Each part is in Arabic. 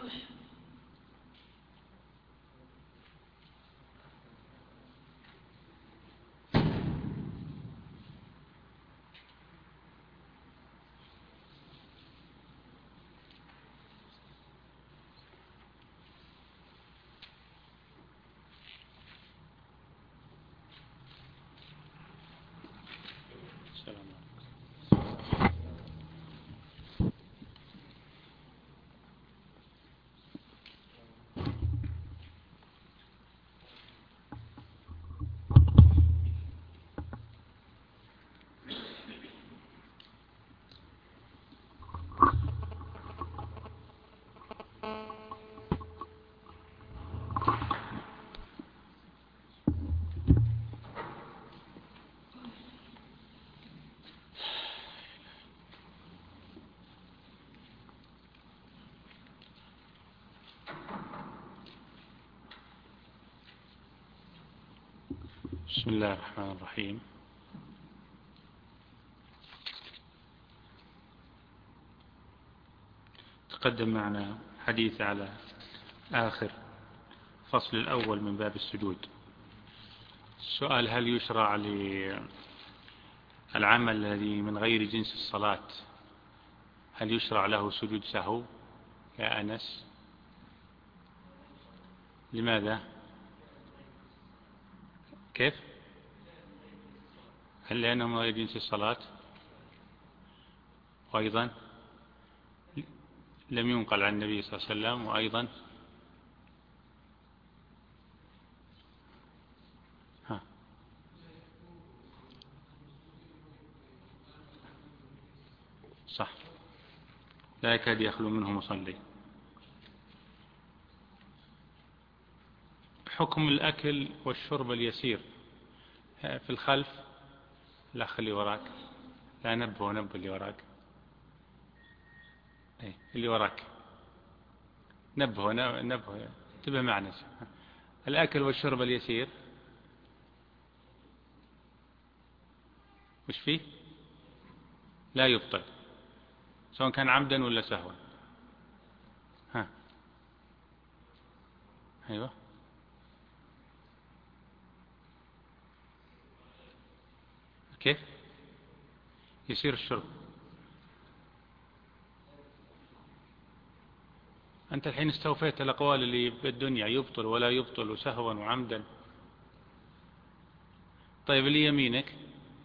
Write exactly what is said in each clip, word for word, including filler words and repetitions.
بسم الله الرحمن الرحيم. تقدم معنا حديث على آخر فصل الأول من باب السجود. السؤال: هل يشرع للعمل الذي من غير جنس الصلاة هل يشرع له سجود سهو يا أنس؟ لماذا؟ كيف؟ هل لأنه من غير جنس الصلاة؟ وأيضا لم ينقل عن النبي صلى الله عليه وسلم، وأيضا ها صح، لا يكاد يخلو منه مصلي. حكم الأكل والشرب اليسير في الخلف. الأخ اللي وراك، لا نبه نبه اللي وراك، أي اللي وراك نبه نبه انتبه معنا. الأكل والشرب اليسير وش فيه؟ لا يبطل سواء كان عمدا ولا سهوا. ها أيوه كيف يصير الشرب؟ أنت الحين استوفيت الأقوال اللي بالدنيا، يبطل ولا يبطل وسهوا وعمدا. طيب اللي يمينك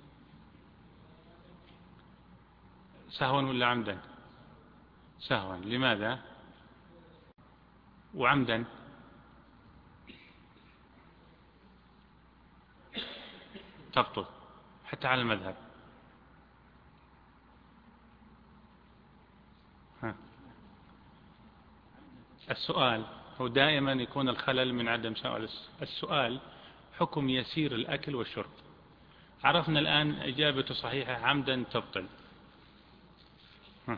سهوا ولا عمدا؟ سهوا. لماذا؟ وعمدا تبطل حتى على المذهب. ها. السؤال هو دائما يكون الخلل من عدم سؤال السؤال. حكم يسير الأكل والشرب، عرفنا الآن إجابته صحيحة، عمدا تبطل. ها.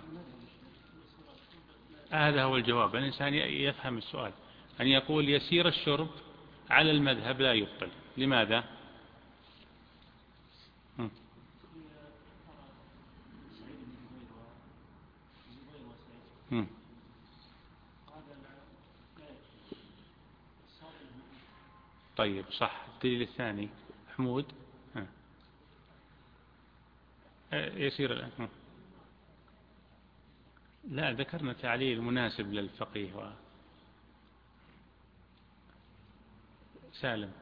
هذا هو الجواب. الإنسان يفهم السؤال، أن يقول يسير الشرب على المذهب لا يبطل. لماذا؟ م. م. طيب صح. الدليل الثاني حمود. ها. يسير الآن. لا، ذكرنا تعليل مناسب للفقيه و... سالم.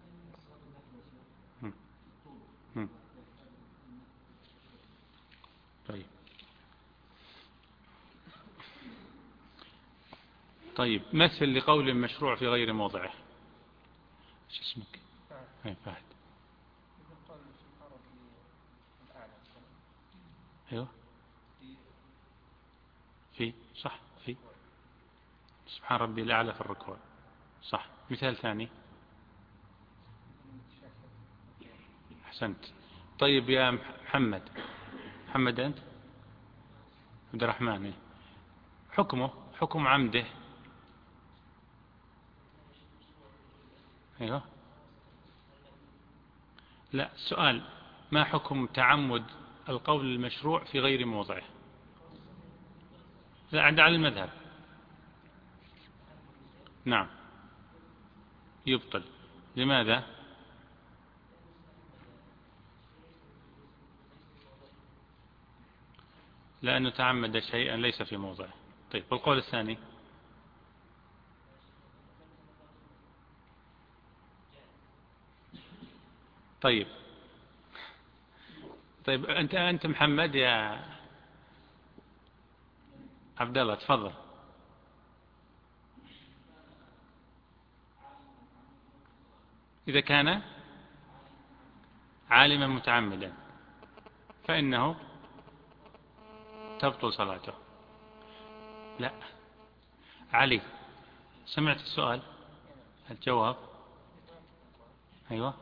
م. م. طيب طيب مثل لقول مشروع في غير موضعه. ايش اسمك؟ اي فهد. ايوه في صح. في سبحان ربي الأعلى في الركوع. صح. مثال ثاني. أحسنت. طيب يا محمد. محمد أنت؟ عبد الرحمن. حكمه حكم عمده. أيوه. لا، السؤال: ما حكم تعمد القول المشروع في غير موضعه؟ لا، عند على المذهب. نعم يبطل. لماذا؟ لأنه تعمد شيئا ليس في موضعه. طيب والقول الثاني؟ طيب طيب أنت أنت محمد يا عبد الله تفضل. إذا كان عالما متعمدا فإنه تبطل صلاته. لا علي، سمعت السؤال؟ الجواب؟ أيوة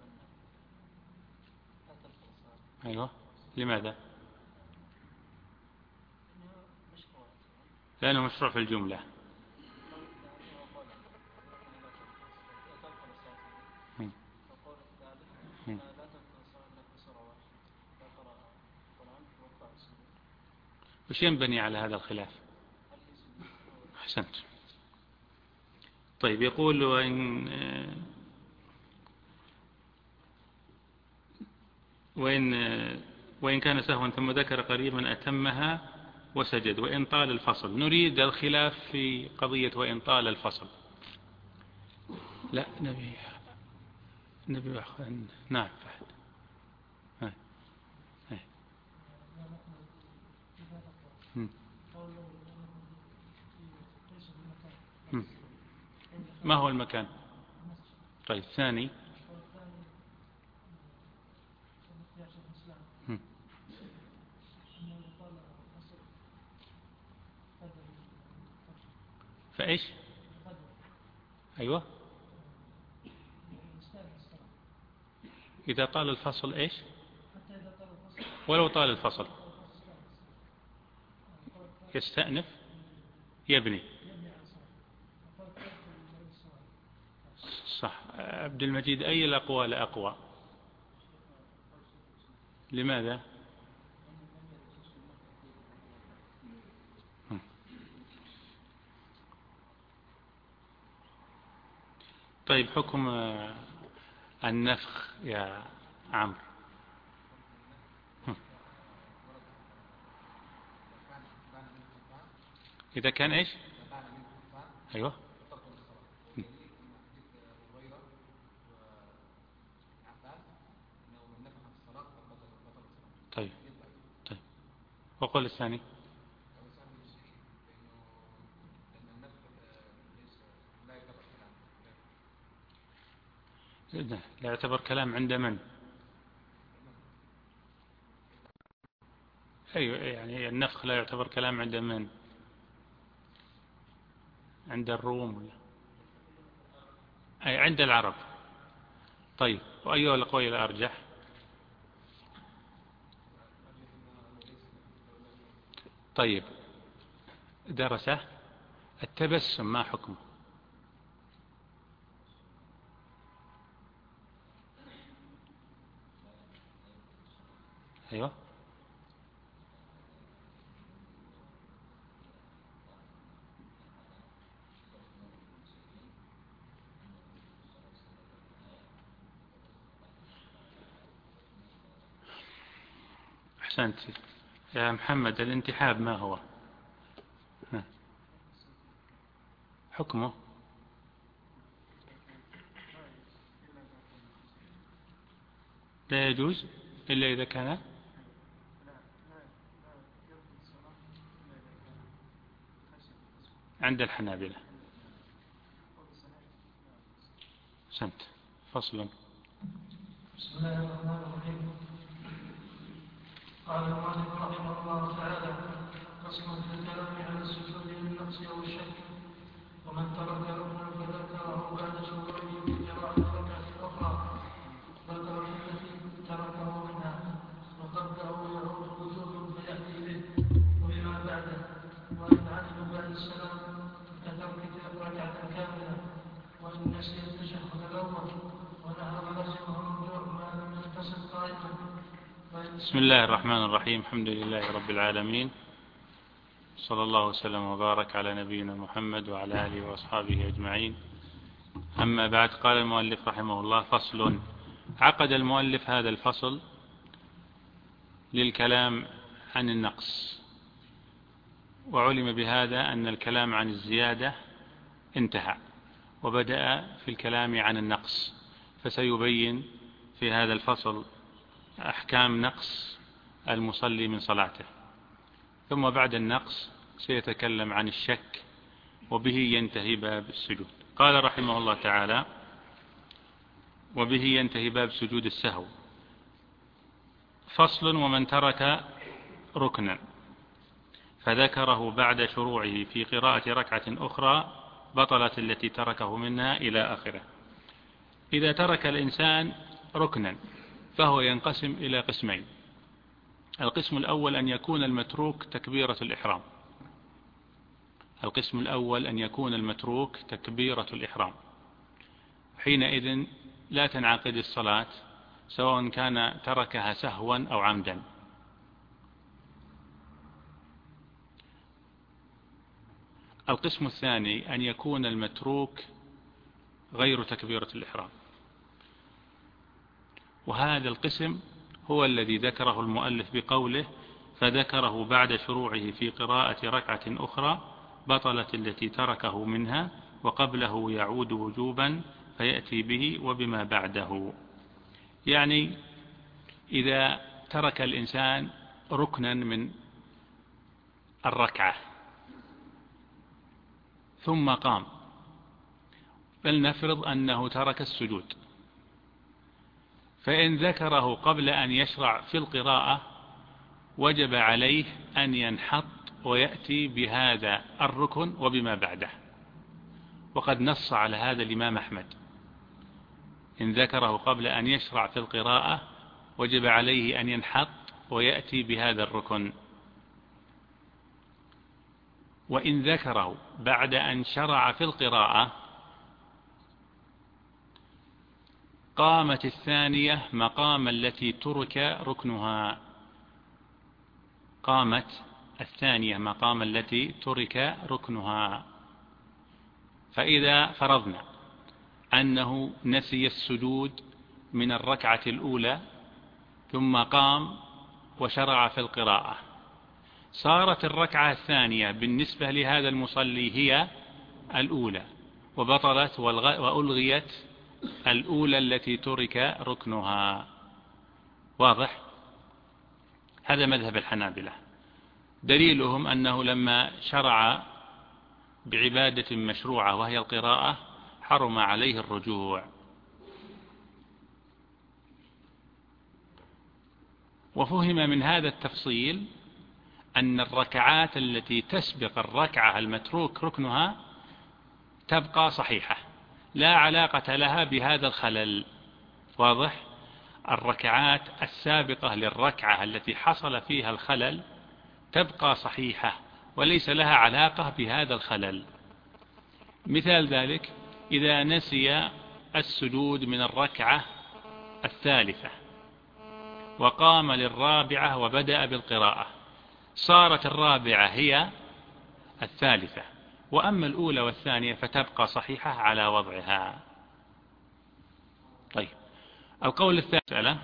أيوة. لماذا؟ لأنه مشروع في الجملة. وش ينبني على هذا الخلاف؟ أحسنت. طيب يقول وإن وإن وإن كان سهوا ثم ذكر قريبا أتمها وسجد وإن طال الفصل. نريد الخلاف في قضية وإن طال الفصل. لا نبي نبي نعم فهد. ما هو المكان؟ طيب ثاني. فإيش؟ أيوة. إذا طال الفصل إيش؟ ولو طال الفصل يستأنف يبني. صح. عبد المجيد أي الأقوال أقوى؟ لماذا؟ طيب حكم النفخ يا عمرو. إذا كان إيش؟ أيوة. طيب طيب وقول الثاني؟ لا يعتبر كلام عند من؟ أيوة يعني النفخ لا يعتبر كلام عند من؟ عند الروم ولا؟ أي عند العرب. طيب وأيها الأقوال الأرجح؟ طيب درسه التبسم ما حكمه؟ أيوة. أحسنت يا محمد. الانتحاب ما هو؟ حكمه؟ لا يجوز إلا إذا كان عند الحنابلة. أحسنت. فصل. بسم الله الرحمن الرحيم. قال المؤلف رحمه الله تعالى: فصل في الكلام على السجود للنقص او الشك. ومن ترك ركنا فذكره بعد شروعه في قراءة الركعة الأخرى ذكر التي تركه منها وقبله يعود وجوب فيأتي به وبما بعده. وإن علم بعد السلام كترك ركعة كاملة. وإن نسي التشهد الأول ونهى لازمه الرجوع ما لم يغتسل قائما. بسم الله الرحمن الرحيم. الحمد لله رب العالمين، صلى الله وسلم وبارك على نبينا محمد وعلى آله وأصحابه أجمعين. أما بعد، قال المؤلف رحمه الله: فصل. عقد المؤلف هذا الفصل للكلام عن النقص، وعلم بهذا أن الكلام عن الزيادة انتهى، وبدأ في الكلام عن النقص، فسيبين في هذا الفصل أحكام نقص المصلي من صلاته. ثم بعد النقص سيتكلم عن الشك، وبه ينتهي باب السجود. قال رحمه الله تعالى: وبه ينتهي باب سجود السهو. فصل. ومن ترك ركنا فذكره بعد شروعه في قراءة ركعة أخرى بطلت التي تركه منها إلى آخره. إذا ترك الإنسان ركنا فهو ينقسم إلى قسمين. القسم الأول أن يكون المتروك تكبيرة الإحرام. القسم الأول أن يكون المتروك تكبيرة الإحرام، حينئذ لا تنعقد الصلاة سواء كان تركها سهوا أو عمدا. القسم الثاني أن يكون المتروك غير تكبيرة الإحرام، وهذا القسم هو الذي ذكره المؤلف بقوله: فذكره بعد شروعه في قراءة ركعة أخرى بطلت التي تركه منها وقبله يعود وجوبا فيأتي به وبما بعده. يعني إذا ترك الإنسان ركنا من الركعة ثم قام، فلنفرض أنه ترك السجود، فإن ذكره قبل أن يشرع في القراءة وجب عليه أن ينحط ويأتي بهذا الركن وبما بعده، وقد نص على هذا الإمام أحمد: إن ذكره قبل أن يشرع في القراءة وجب عليه أن ينحط ويأتي بهذا الركن. وإن ذكره بعد أن شرع في القراءة قامت الثانية مقام التي ترك ركنها. قامت الثانية مقام التي ترك ركنها. فإذا فرضنا أنه نسي السجود من الركعة الأولى ثم قام وشرع في القراءة، صارت الركعة الثانية بالنسبة لهذا المصلي هي الأولى، وبطلت وألغيت الأولى التي ترك ركنها. واضح؟ هذا مذهب الحنابلة. دليلهم أنه لما شرع بعبادة مشروعة وهي القراءة حرم عليه الرجوع. وفهم من هذا التفصيل أن الركعات التي تسبق الركعة المتروك ركنها تبقى صحيحة، لا علاقة لها بهذا الخلل. واضح؟ الركعات السابقة للركعة التي حصل فيها الخلل تبقى صحيحة وليس لها علاقة بهذا الخلل. مثال ذلك: إذا نسي السجود من الركعة الثالثة وقام للرابعة وبدأ بالقراءة، صارت الرابعة هي الثالثة، وأما الأولى والثانية فتبقى صحيحة على وضعها. طيب، القول الثالث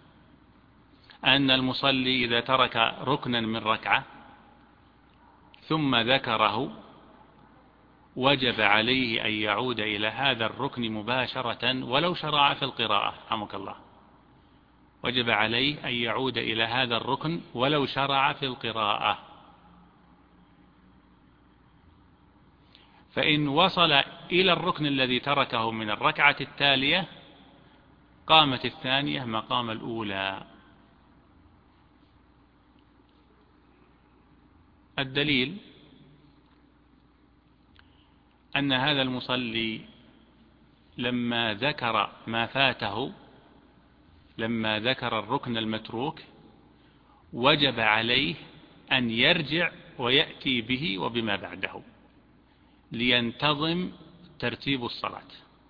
أن المصلي إذا ترك ركنا من ركعة ثم ذكره وجب عليه أن يعود إلى هذا الركن مباشرة ولو شرع في القراءة. رحمك الله. وجب عليه أن يعود إلى هذا الركن ولو شرع في القراءة. فإن وصل إلى الركن الذي تركه من الركعة التالية قامت الثانية مقام الأولى. الدليل أن هذا المصلي لما ذكر ما فاته، لما ذكر الركن المتروك، وجب عليه أن يرجع ويأتي به وبما بعده لينتظم ترتيب الصلاة.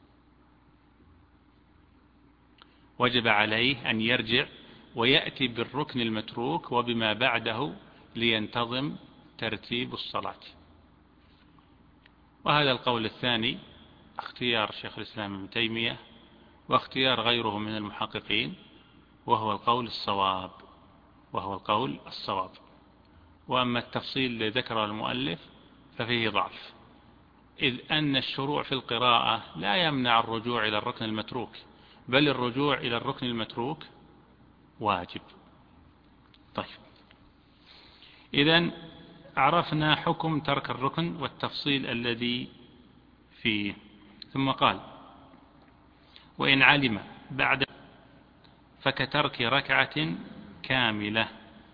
وجب عليه أن يرجع ويأتي بالركن المتروك وبما بعده لينتظم ترتيب الصلاة. وهذا القول الثاني اختيار شيخ الإسلام ابن تيمية واختيار غيره من المحققين، وهو القول الصواب وهو القول الصواب. وأما التفصيل الذي ذكره المؤلف ففيه ضعف، إذ أن الشروع في القراءة لا يمنع الرجوع إلى الركن المتروك، بل الرجوع إلى الركن المتروك واجب. طيب، إذن عرفنا حكم ترك الركن والتفصيل الذي فيه. ثم قال: وإن علم بعد فكترك ركعة كاملة.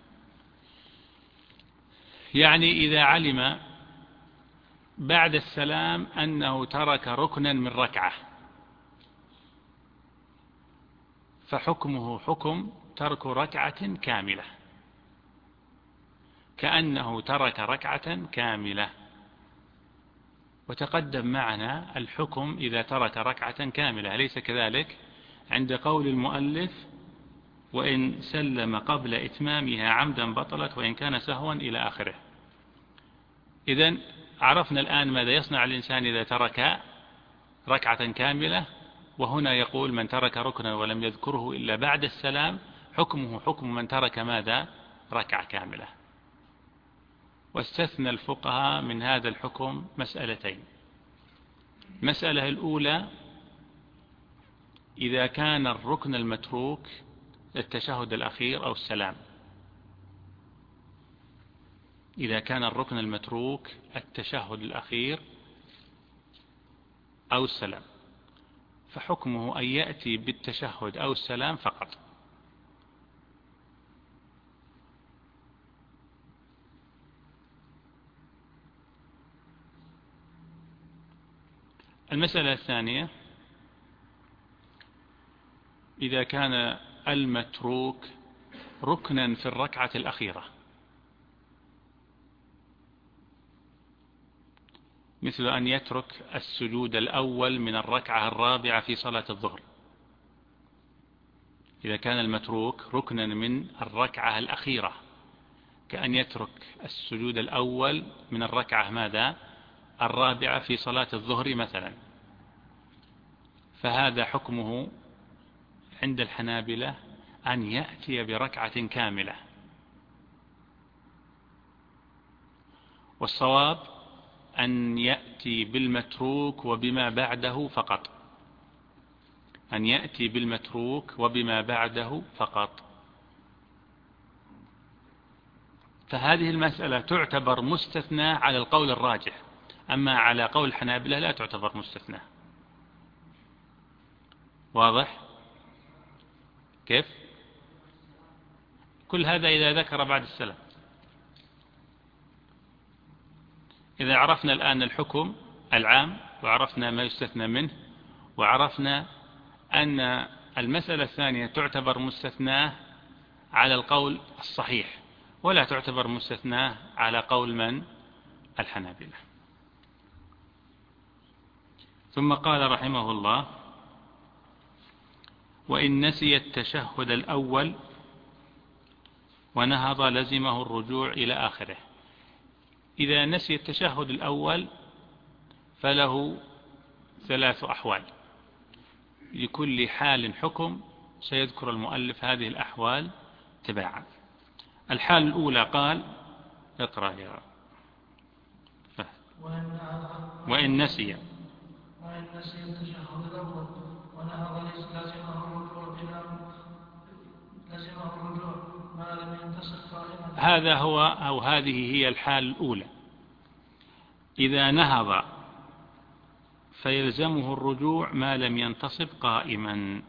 يعني إذا علم بعد السلام أنه ترك ركنا من ركعة فحكمه حكم ترك ركعة كاملة، كأنه ترك ركعة كاملة. وتقدم معنا الحكم إذا ترك ركعة كاملة، أليس كذلك؟ عند قول المؤلف: وإن سلم قبل إتمامها عمدا بطلت وإن كان سهوا إلى آخره. إذن عرفنا الآن ماذا يصنع الإنسان إذا ترك ركعة كاملة. وهنا يقول: من ترك ركنا ولم يذكره إلا بعد السلام حكمه حكم من ترك ماذا؟ ركعة كاملة. واستثنى الفقهاء من هذا الحكم مسألتين. المسألة الأولى: إذا كان الركن المتروك التشهد الأخير أو السلام. إذا كان الركن المتروك التشهد الأخير أو السلام فحكمه أن يأتي بالتشهد أو السلام فقط. المسألة الثانية: إذا كان المتروك ركنا في الركعة الأخيرة، مثل أن يترك السجود الأول من الركعة الرابعة في صلاة الظهر. إذا كان المتروك ركنا من الركعة الأخيرة، كأن يترك السجود الأول من الركعة ماذا؟ الرابعة في صلاة الظهر مثلا، فهذا حكمه عند الحنابلة أن يأتي بركعة كاملة. والصواب أن يأتي بالمتروك وبما بعده فقط، أن يأتي بالمتروك وبما بعده فقط. فهذه المسألة تعتبر مستثنى على القول الراجح، أما على قول الحنابلة لا تعتبر مستثنى. واضح؟ كيف؟ كل هذا إذا ذكر بعد السلام. إذا عرفنا الآن الحكم العام وعرفنا ما يستثنى منه، وعرفنا أن المسألة الثانية تعتبر مستثناه على القول الصحيح ولا تعتبر مستثناه على قول من؟ الحنابلة. ثم قال رحمه الله: وإن نسي التشهد الأول ونهض لزمه الرجوع إلى آخره. إذا نسي التشهد الأول فله ثلاث أحوال، لكل حال حكم، سيذكر المؤلف هذه الأحوال تباعا. الحال الأولى قال: اقرأ يا فهد. وإن نسي وإن نسي التشهد الأول ونهض لزمه الرجوع لزمه الرجوع ما لم ينتصف قائما. هذا هو أو هذه هي الحال الأولى. إذا نهض فيلزمه الرجوع ما لم ينتصب قائما.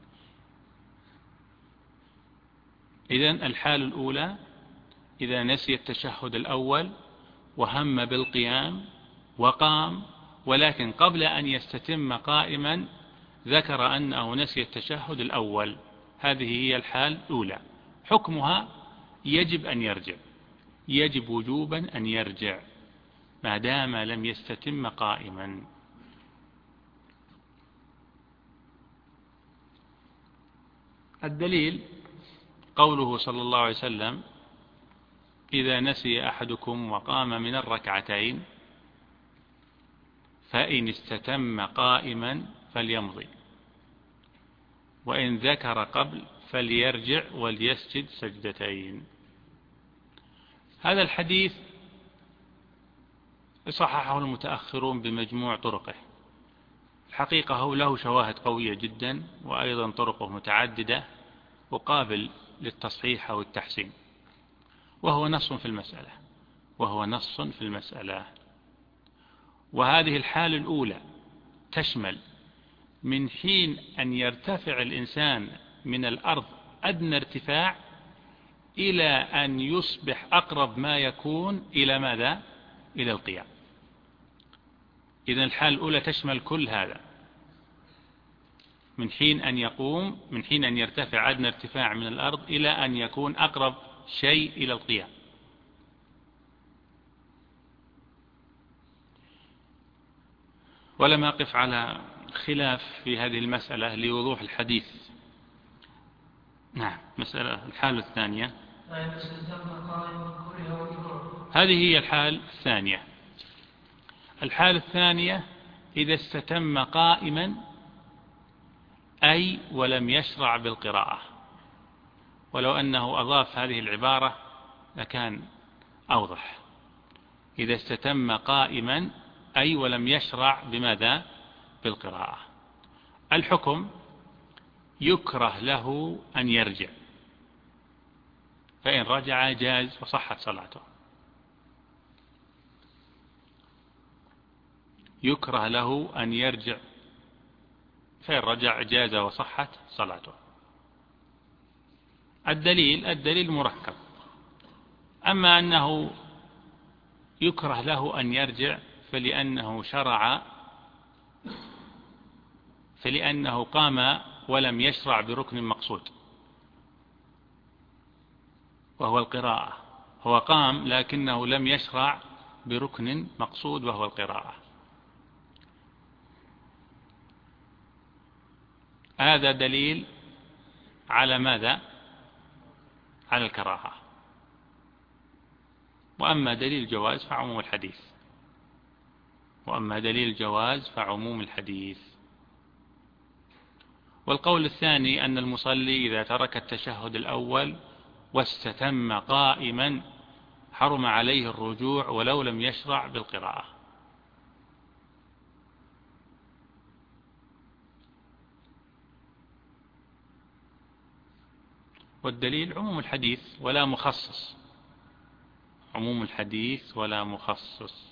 إذن الحال الأولى: إذا نسي التشهد الأول وهم بالقيام وقام، ولكن قبل أن يستتم قائما ذكر أنه نسي التشهد الأول، هذه هي الحال الأولى. حكمها يجب أن يرجع، يجب وجوبا أن يرجع ما دام لم يستتم قائما. الدليل قوله صلى الله عليه وسلم: إذا نسي أحدكم وقام من الركعتين فإن استتم قائما فليمضي، وإن ذكر قبل فليرجع وليسجد سجدتين. هذا الحديث صححه المتأخرون بمجموع طرقه، الحقيقة هو له شواهد قوية جدا، وأيضا طرقه متعددة وقابل للتصحيح أو التحسين، وهو نص في المسألة وهو نص في المسألة. وهذه الحالة الأولى تشمل من حين أن يرتفع الإنسان من الأرض أدنى ارتفاع إلى أن يصبح أقرب ما يكون إلى ماذا؟ إلى القيام. إذن الحالة الأولى تشمل كل هذا، من حين أن يقوم من حين أن يرتفع أدنى ارتفاع من الأرض إلى أن يكون أقرب شيء إلى القيام. ولم أقف على خلاف في هذه المسألة لوضوح الحديث. نعم. مسألة الحالة الثانية، هذه هي الحالة الثانية. الحالة الثانية إذا استتم قائما أي ولم يشرع بالقراءة، ولو أنه أضاف هذه العبارة لكان أوضح. إذا استتم قائما أي ولم يشرع بماذا؟ بالقراءة. الحكم يكره له أن يرجع، فإن رجع جاز وصحت صلاته. يكره له أن يرجع، فإن رجع جاز وصحت صلاته. الدليل الدليل مركب. أما أنه يكره له أن يرجع فلأنه شرع فلأنه قام ولم يشرع بركن مقصود وهو القراءة. هو قام لكنه لم يشرع بركن مقصود وهو القراءة. هذا دليل على ماذا؟ على الكراهة. وأما دليل الجواز فعموم الحديث وأما دليل الجواز فعموم الحديث. والقول الثاني أن المصلي إذا ترك التشهد الأول واستتم قائما حرم عليه الرجوع ولو لم يشرع بالقراءة. والدليل عموم الحديث ولا مخصص، عموم الحديث ولا مخصص.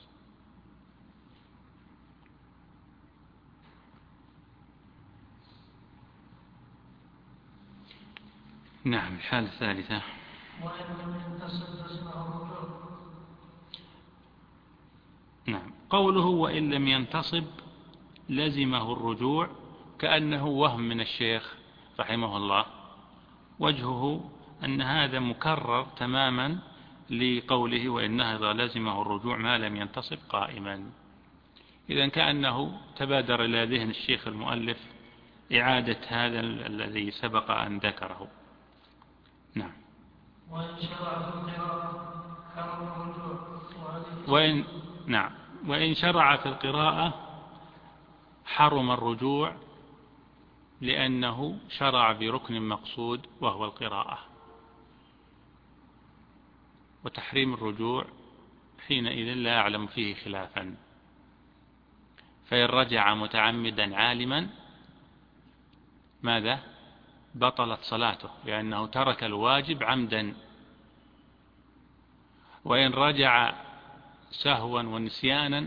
نعم. الحالة الثالثة، نعم، قوله وإن لم ينتصب لزمه الرجوع كأنه وهم من الشيخ رحمه الله. وجهه أن هذا مكرر تماما لقوله وإن نهض لزمه الرجوع ما لم ينتصب قائما. إذن كأنه تبادر إلى ذهن الشيخ المؤلف إعادة هذا الذي سبق أن ذكره. نعم. وإن شرع في القراءة حرم الرجوع. وإن نعم وإن شرع في القراءة حرم الرجوع لأنه شرع بركن مقصود وهو القراءة. وتحريم الرجوع حينئذ لا أعلم فيه خلافا. فإن رجع متعمدا عالما ماذا؟ بطلت صلاته لأنه ترك الواجب عمدا. وإن رجع سهوا ونسيانا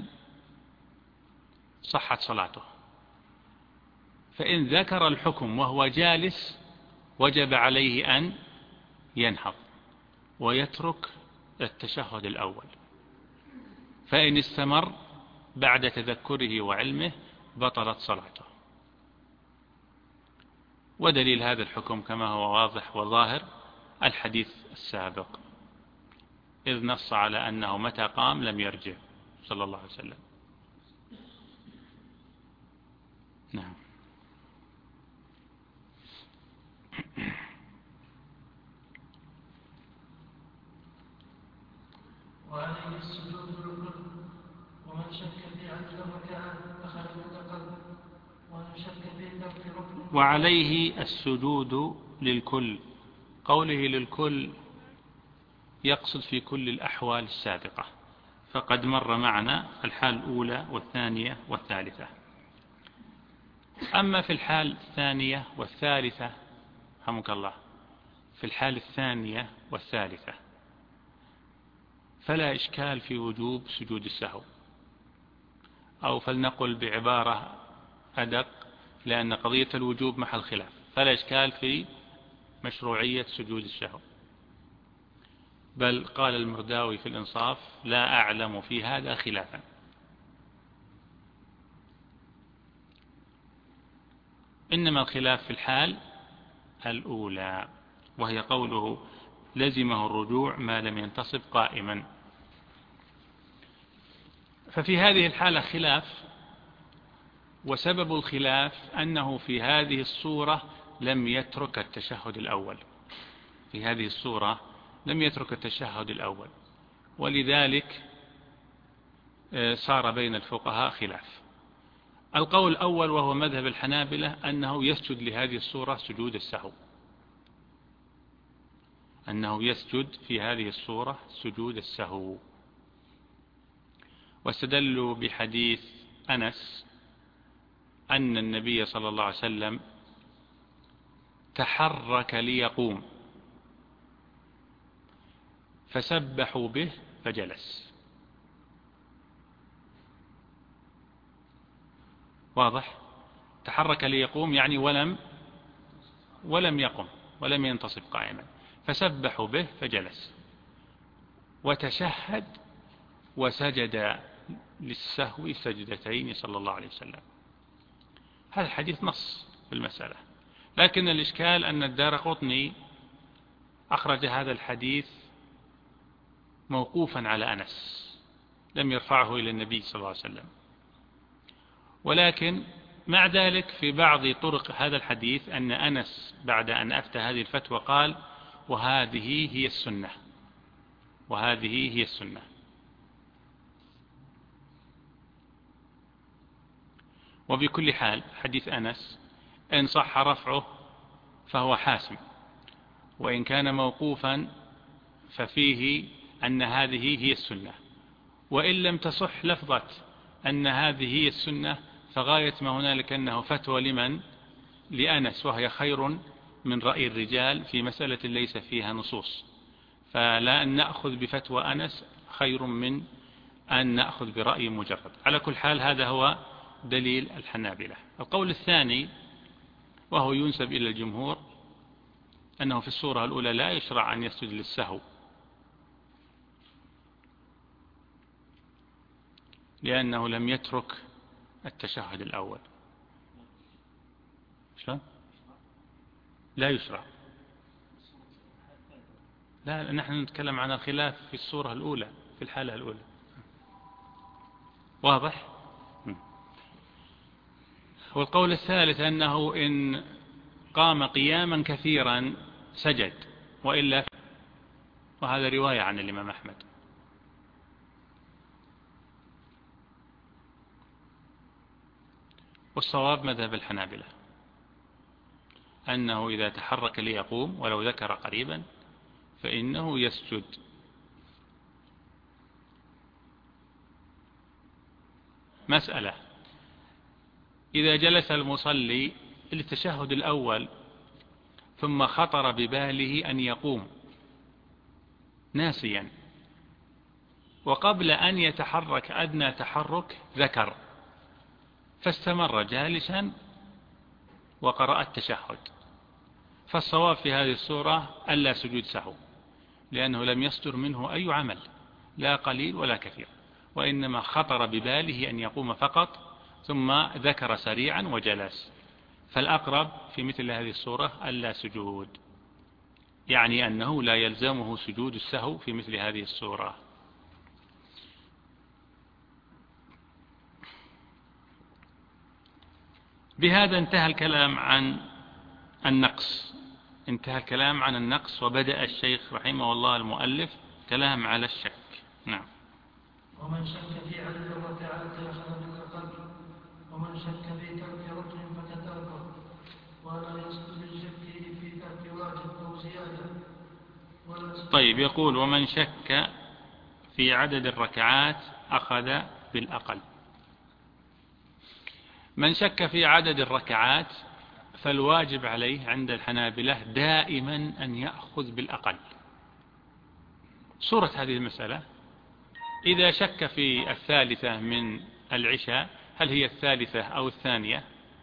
صحت صلاته. فإن ذكر الحكم وهو جالس وجب عليه أن ينهض ويترك التشهد الأول. فإن استمر بعد تذكره وعلمه بطلت صلاته. ودليل هذا الحكم كما هو واضح وظاهر الحديث السابق، إذ نص على أنه متى قام لم يرجع صلى الله عليه وسلم. نعم. وعليه السجود للكل. ومن شك في عدد الركعات أخذ بالأقل، ومن شك في ترك ركن. وعليه السجود للكل، قوله للكل يقصد في كل الأحوال السابقة، فقد مر معنا الحال الأولى والثانية والثالثة. أما في الحال الثانية والثالثة رحمك الله، في الحال الثانية والثالثة فلا إشكال في وجوب سجود السهو، أو فلنقل بعبارة أدق، لأن قضية الوجوب محل خلاف، فلا إشكال في مشروعية سجود السهو. بل قال المرداوي في الإنصاف: لا أعلم في هذا خلافا. إنما الخلاف في الحال الأولى، وهي قوله: لزمه الرجوع ما لم ينتصب قائما. ففي هذه الحالة خلاف، وسبب الخلاف أنه في هذه الصورة لم يترك التشهد الأول، في هذه الصورة لم يترك التشهد الأول، ولذلك صار بين الفقهاء خلاف. القول الأول وهو مذهب الحنابلة أنه يسجد لهذه الصورة سجود السهو، أنه يسجد في هذه الصورة سجود السهو، واستدلوا بحديث أنس أن النبي صلى الله عليه وسلم تحرك ليقوم فسبحوا به فجلس. واضح؟ تحرك ليقوم يعني ولم ولم يقم ولم ينتصب قائما، فسبحوا به فجلس، وتشهد وسجد للسهو سجدتين صلى الله عليه وسلم. هذا الحديث نص في المسألة، لكن الإشكال أن الدارقطني أخرج هذا الحديث موقوفا على أنس، لم يرفعه إلى النبي صلى الله عليه وسلم. ولكن مع ذلك في بعض طرق هذا الحديث أن أنس بعد أن أفتى هذه الفتوى قال: وهذه هي السنة، وهذه هي السنة. وبكل حال حديث أنس إن صح رفعه فهو حاسم، وإن كان موقوفا ففيه أن هذه هي السنة، وإن لم تصح لفظة أن هذه هي السنة فغاية ما هنالك أنه فتوى لمن؟ لأنس، وهي خير من رأي الرجال في مسألة ليس فيها نصوص، فلا أن نأخذ بفتوى أنس خير من أن نأخذ برأي مجرد. على كل حال هذا هو دليل الحنابلة. القول الثاني وهو ينسب إلى الجمهور أنه في الصورة الأولى لا يشرع أن يسجد للسهو، لأنه لم يترك التشهد الأول. شلون؟ لا يشرع. لا، نحن نتكلم عن الخلاف في الصورة الأولى، في الحالة الأولى. واضح؟ والقول الثالث أنه إن قام قياما كثيرا سجد، وإلا، وهذا رواية عن الإمام أحمد. والصواب مذهب الحنابلة أنه إذا تحرك ليقوم ولو ذكر قريبا فإنه يسجد. مسألة: إذا جلس المصلي للتشهد الأول ثم خطر بباله أن يقوم ناسيا، وقبل أن يتحرك أدنى تحرك ذكر، فاستمر جالسا وقرأ التشهد، فالصواب في هذه الصورة ألا سجود سهو، لأنه لم يصدر منه أي عمل لا قليل ولا كثير، وإنما خطر بباله أن يقوم فقط ثم ذكر سريعا وجلس، فالأقرب في مثل هذه الصورة ألا سجود، يعني أنه لا يلزمه سجود السهو في مثل هذه الصورة. بهذا انتهى الكلام عن النقص، انتهى الكلام عن النقص، وبدأ الشيخ رحمه الله المؤلف كلام على الشك. نعم. ومن شك في عدد الركعات أخذ بالأقل، ومن شك في ترك ركن فكتركه، ولا يسجد لشكه في ترك واجب أو زيادة. طيب، يقول ومن شك في عدد الركعات أخذ بالأقل. من شك في عدد الركعات فالواجب عليه عند الحنابلة دائما أن يأخذ بالأقل. صورة هذه المسألة: إذا شك في الثالثة من العشاء هل هي الثالثة أو الثانية،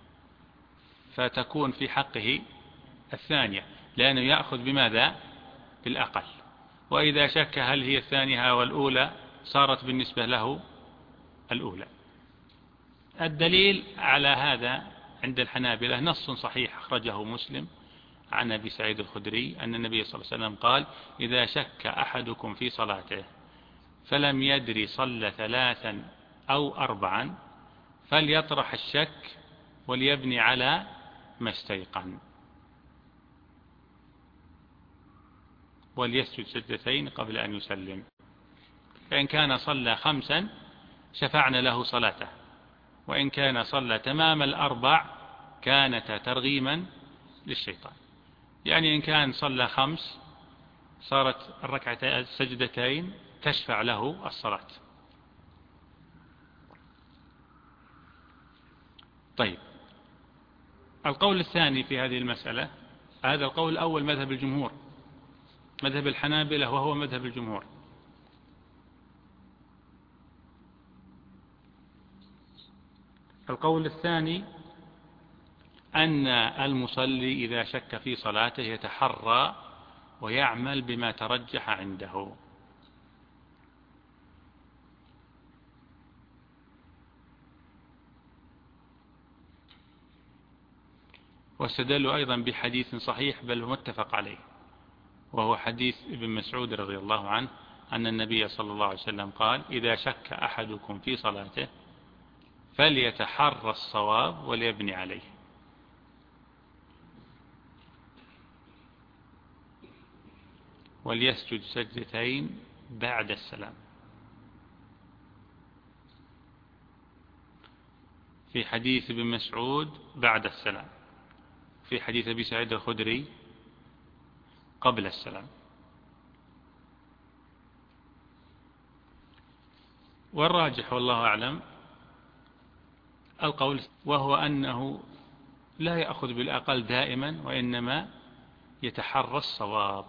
فتكون في حقه الثانية، لأنه يأخذ بماذا؟ بالأقل. وإذا شك هل هي الثانية أو الأولى صارت بالنسبة له الأولى. الدليل على هذا عند الحنابلة نص صحيح أخرجه مسلم عن أبي سعيد الخدري أن النبي صلى الله عليه وسلم قال: إذا شك أحدكم في صلاته فلم يدري صلى ثلاثا أو أربعا فليطرح الشك وليبني على ما استيقن، وليسجد سجدتين قبل أن يسلم. فإن كان صلى خمسا شفعنا له صلاته، وإن كان صلى تمام الأربع كانت ترغيما للشيطان. يعني إن كان صلى خمس صارت الركعتين السجدتين تشفع له الصلاة. طيب، القول الثاني في هذه المسألة، هذا القول الأول مذهب الجمهور، مذهب الحنابلة، وهو مذهب الجمهور. القول الثاني أن المصلي إذا شك في صلاته يتحرى ويعمل بما ترجح عنده. واستدلوا أيضا بحديث صحيح بل متفق عليه، وهو حديث ابن مسعود رضي الله عنه أن النبي صلى الله عليه وسلم قال: إذا شك أحدكم في صلاته فليتحرى الصواب وليبني عليه. وليسجد سجدتين بعد السلام. في حديث ابن مسعود بعد السلام، في حديث أبي سعيد الخدري قبل السلام. والراجح والله أعلم القول، وهو أنه لا يأخذ بالأقل دائما، وإنما يتحرى الصواب.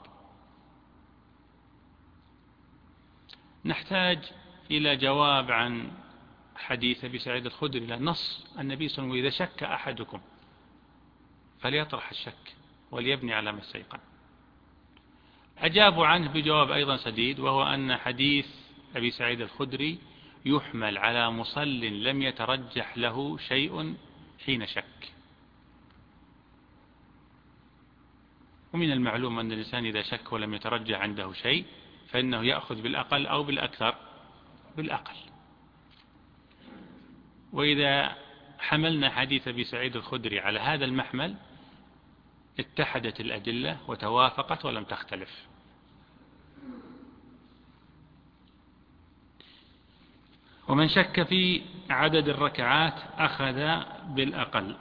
نحتاج إلى جواب عن حديث أبي سعيد الخدري، لأن نص النبي صلى الله عليه وسلم: إذا شك أحدكم فليطرح الشك وليبني على ما استيقن. أجابوا عنه بجواب أيضا سديد، وهو أن حديث أبي سعيد الخدري يحمل على مصل لم يترجح له شيء حين شك. ومن المعلوم أن الإنسان إذا شك ولم يترجح عنده شيء فإنه يأخذ بالأقل أو بالأكثر بالأقل. وإذا حملنا حديث أبي سعيد الخدري على هذا المحمل اتحدت الأدلة وتوافقت ولم تختلف. ومن شك في عدد الركعات أخذ بالأقل.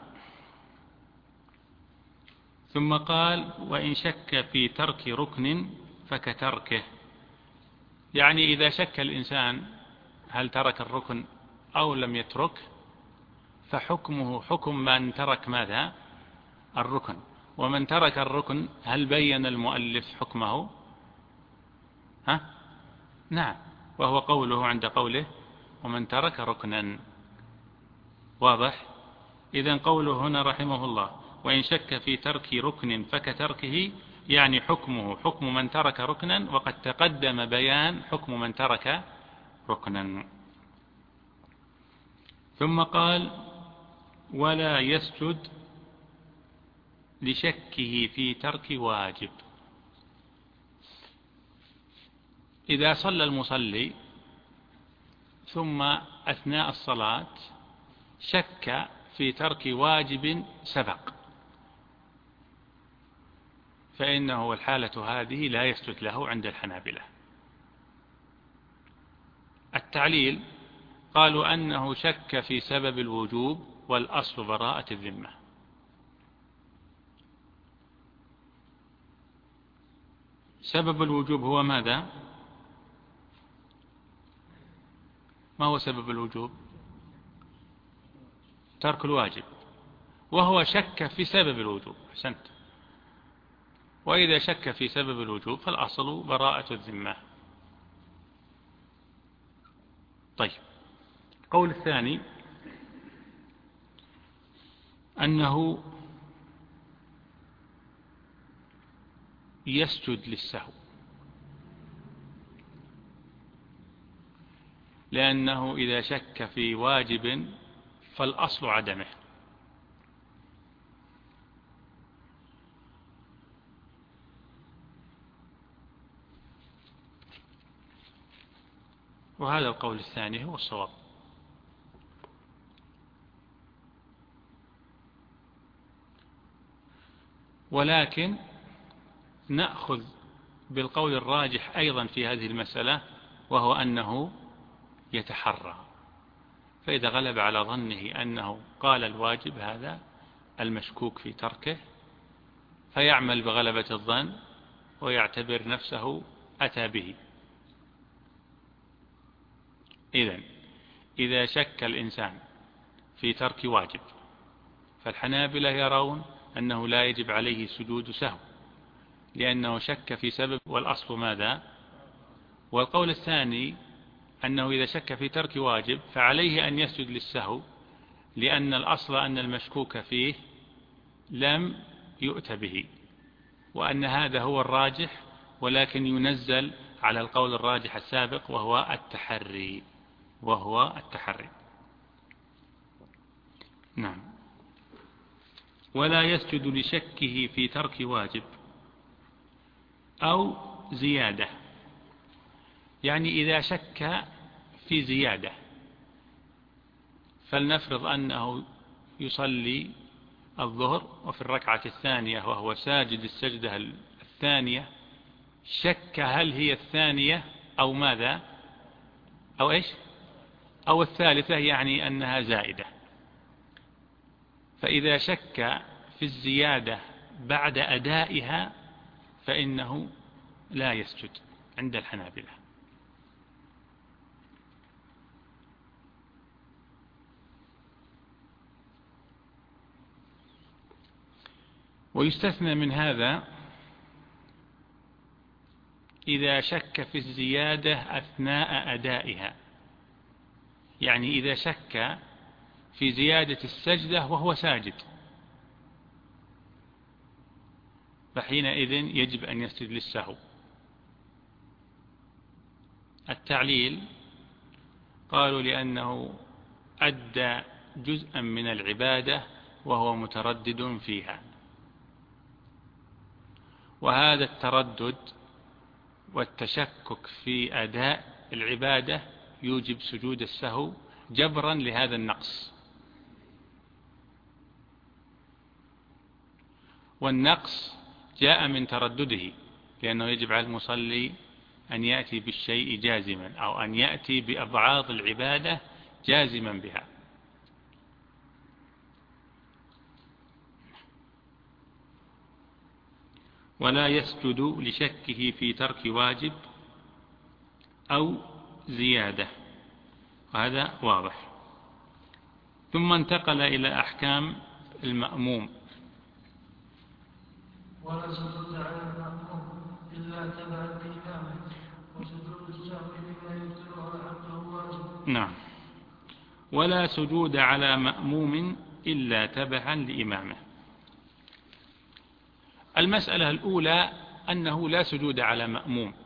ثم قال: وإن شك في ترك ركن فكتركه. يعني إذا شك الإنسان هل ترك الركن أو لم يترك فحكمه حكم من ترك ماذا؟ الركن. ومن ترك الركن هل بين المؤلف حكمه؟ ها؟ نعم، وهو قوله عند قوله: ومن ترك ركنا. واضح؟ إذن قوله هنا رحمه الله: وإن شك في ترك ركن فكتركه، يعني حكمه حكم من ترك ركنا، وقد تقدم بيان حكم من ترك ركنا. ثم قال: ولا يسجد لشكه في ترك واجب. إذا صلى المصلي ثم أثناء الصلاة شك في ترك واجب سبق، فإنه الحالة هذه لا يسجد له عند الحنابلة. التعليل قالوا أنه شك في سبب الوجوب والأصل براءة الذمة. سبب الوجوب هو ماذا؟ ما هو سبب الوجوب؟ ترك الواجب، وهو شك في سبب الوجوب. أحسنت. وإذا شك في سبب الوجوب فالأصل براءة الذمة. طيب، القول الثاني أنه يسجد للسهو، لأنه إذا شك في واجب فالأصل عدمه. وهذا القول الثاني هو الصواب. ولكن نأخذ بالقول الراجح أيضا في هذه المسألة، وهو أنه يتحرى، فإذا غلب على ظنه أنه قال الواجب هذا المشكوك في تركه فيعمل بغلبة الظن ويعتبر نفسه أتى به. إذن إذا شك الإنسان في ترك واجب فالحنابلة يرون أنه لا يجب عليه سجود سهو لأنه شك في سبب والأصل ماذا؟ والقول الثاني أنه إذا شك في ترك واجب فعليه أن يسجد للسهو لأن الأصل أن المشكوك فيه لم يؤت به، وأن هذا هو الراجح، ولكن ينزل على القول الراجح السابق وهو التحري وهو التحري نعم. ولا يسجد لشكه في ترك واجب أو زيادة، يعني إذا شك في زيادة، فلنفرض أنه يصلي الظهر وفي الركعة الثانية وهو ساجد السجدة الثانية شك هل هي الثانية أو ماذا أو إيش أو الثالثة، يعني أنها زائدة. فإذا شك في الزيادة بعد أدائها فإنه لا يسجد عند الحنابلة. ويستثنى من هذا إذا شك في الزيادة أثناء أدائها، يعني إذا شك في زيادة السجدة وهو ساجد فحينئذ يجب أن يسجد للسهو. التعليل قالوا لأنه أدى جزءا من العبادة وهو متردد فيها، وهذا التردد والتشكك في أداء العبادة يوجب سجود السهو جبرا لهذا النقص. والنقص جاء من تردده، لأنه يجب على المصلي أن يأتي بالشيء جازما أو أن يأتي بأبعاض العبادة جازما بها. ولا يسجد لشكه في ترك واجب أو زيادة، وهذا واضح. ثم انتقل إلى أحكام المأموم. ولا سجود على المأموم إلا تبعا لإمامه، وسجود السهو لما يبطلها حقه واجب. نعم. ولا سجود على مأموم إلا تبعا لإمامه. المسألة الأولى أنه لا سجود على مأموم،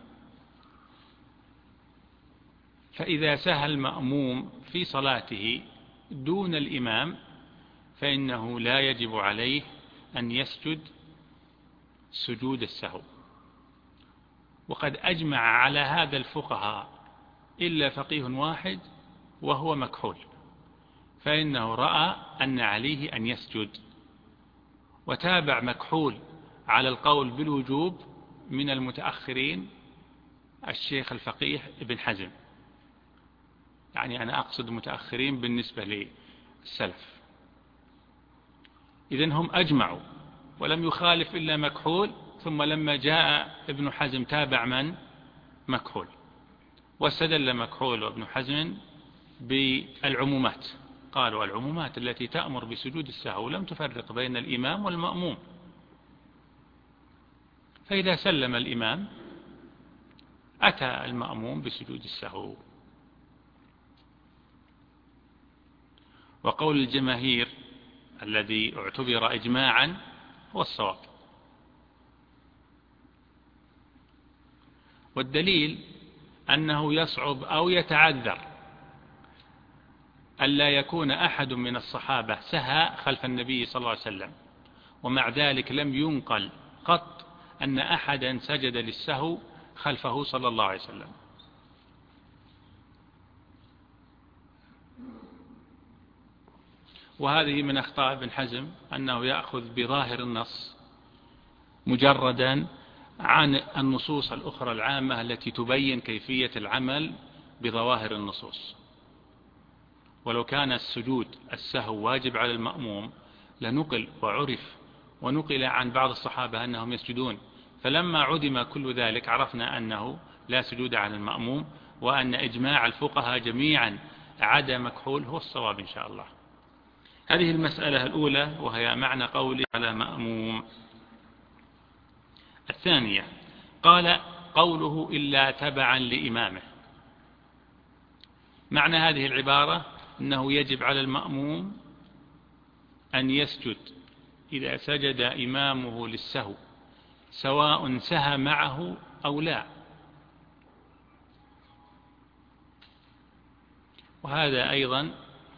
فإذا سهى المأموم في صلاته دون الإمام فإنه لا يجب عليه أن يسجد سجود السهو. وقد أجمع على هذا الفقهاء إلا فقيه واحد وهو مكحول، فإنه رأى أن عليه أن يسجد، وتابع مكحول على القول بالوجوب من المتأخرين الشيخ الفقيه ابن حزم. يعني أنا أقصد متأخرين بالنسبة للسلف. إذن هم أجمعوا ولم يخالف إلا مكحول، ثم لما جاء ابن حزم تابع من؟ مكحول، واستدل مكحول وابن حزم بالعمومات، قالوا العمومات التي تأمر بسجود السهو لم تفرق بين الإمام والمأموم، فإذا سلم الإمام أتى المأموم بسجود السهو. وقول الجماهير الذي اعتبر إجماعا هو الصواب. والدليل أنه يصعب أو يتعذر ألا يكون أحد من الصحابة سهى خلف النبي صلى الله عليه وسلم، ومع ذلك لم ينقل قط أن أحدا سجد للسهو خلفه صلى الله عليه وسلم. وهذه من أخطاء ابن حزم أنه يأخذ بظاهر النص مجردا عن النصوص الأخرى العامة التي تبين كيفية العمل بظواهر النصوص. ولو كان السجود السهو واجب على المأموم لنقل وعرف ونقل عن بعض الصحابة أنهم يسجدون، فلما عدم كل ذلك عرفنا أنه لا سجود على المأموم، وأن إجماع الفقهاء جميعا عدا مكحول هو الصواب إن شاء الله. هذه المسألة الأولى وهي معنى قولي على مأموم. الثانية قال قوله إلا تبعا لإمامه. معنى هذه العبارة أنه يجب على المأموم أن يسجد إذا سجد إمامه للسهو سواء سهى معه أو لا. وهذا أيضا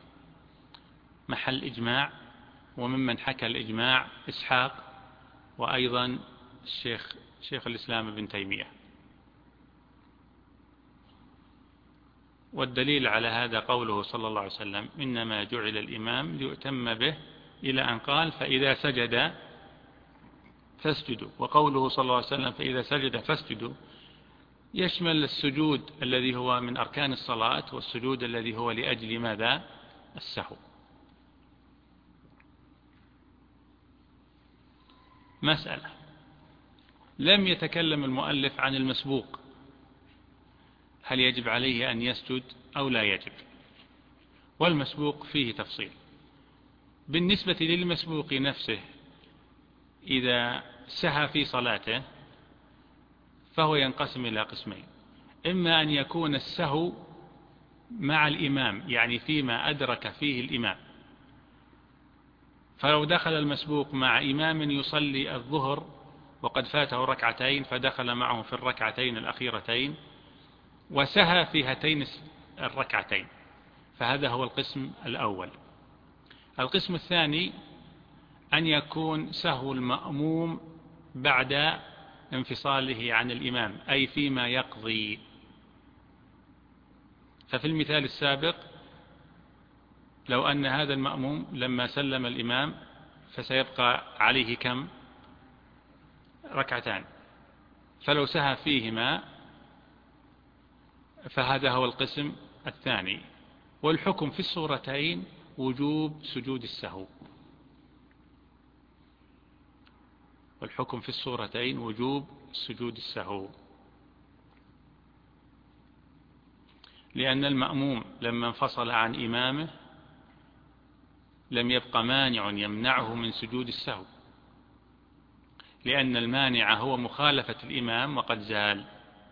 محل إجماع، وممن حكى الإجماع إسحاق وأيضا الشيخ شيخ الإسلام ابن تيمية. والدليل على هذا قوله صلى الله عليه وسلم إنما جعل الإمام ليؤتم به، إلى أن قال فإذا سجد فاسجدوا. وقوله صلى الله عليه وسلم فإذا سجد فاسجدوا يشمل السجود الذي هو من أركان الصلاة والسجود الذي هو لأجل ماذا؟ السهو. مسألة، لم يتكلم المؤلف عن المسبوق، هل يجب عليه أن يسجد أو لا يجب؟ والمسبوق فيه تفصيل. بالنسبة للمسبوق نفسه إذا سهى في صلاته فهو ينقسم إلى قسمين: إما أن يكون السهو مع الإمام، يعني فيما أدرك فيه الإمام، فلو دخل المسبوق مع إمام يصلي الظهر وقد فاته ركعتين فدخل معه في الركعتين الأخيرتين وسهى في هاتين الركعتين، فهذا هو القسم الأول. القسم الثاني أن يكون سهو المأموم بعد انفصاله عن الإمام، أي فيما يقضي. ففي المثال السابق لو أن هذا المأموم لما سلم الإمام فسيبقى عليه كم؟ ركعتان، فلو سهى فيهما فهذا هو القسم الثاني. والحكم في الصورتين وجوب سجود السهو، والحكم في الصورتين وجوب سجود السهو، لأن المأموم لما انفصل عن إمامه لم يبق مانع يمنعه من سجود السهو، لأن المانع هو مخالفة الإمام وقد زال.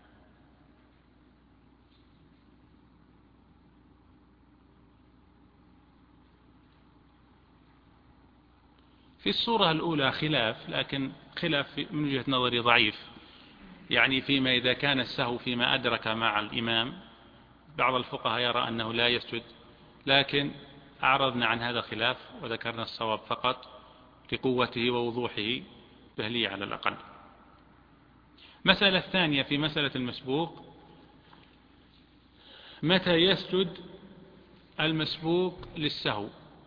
في الصورة الأولى خلاف، لكن خلاف من وجهة نظري ضعيف، يعني فيما إذا كان السهو فيما أدرك مع الإمام بعض الفقهاء يرى أنه لا يسجد، لكن أعرضنا عن هذا الخلاف وذكرنا الصواب فقط لقوته ووضوحه بهلية على الأقل. مسألة الثانية في مسألة المسبوق: متى يسجد المسبوق للسهو؟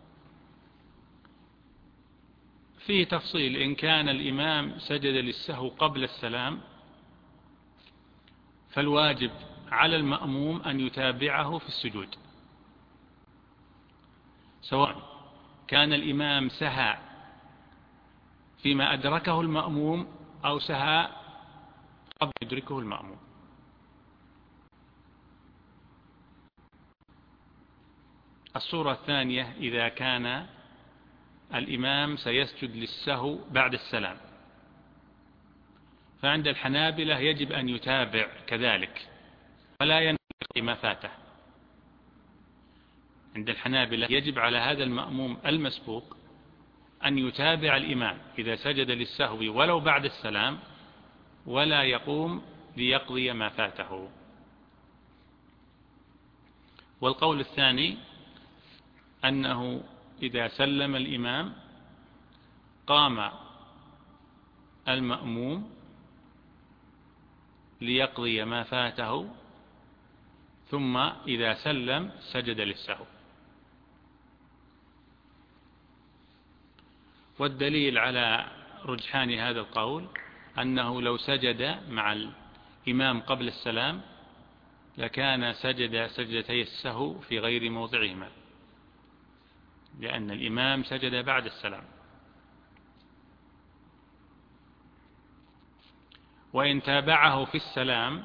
فيه تفصيل. إن كان الإمام سجد للسهو قبل السلام فالواجب على المأموم أن يتابعه في السجود، سواء كان الإمام سهى فيما أدركه المأموم أو سهى قبل يدركه المأموم. الصورة الثانية إذا كان الإمام سيسجد للسهو بعد السلام، فعند الحنابلة يجب أن يتابع كذلك ولا ينقضي ما فاته. عند الحنابلة يجب على هذا المأموم المسبوق أن يتابع الإمام إذا سجد للسهو ولو بعد السلام، ولا يقوم ليقضي ما فاته. والقول الثاني أنه إذا سلم الإمام قام المأموم ليقضي ما فاته، ثم إذا سلم سجد للسهو. والدليل على رجحان هذا القول أنه لو سجد مع الإمام قبل السلام لكان سجد سجدتي السهو في غير موضعهما، لأن الإمام سجد بعد السلام. وإن تابعه في السلام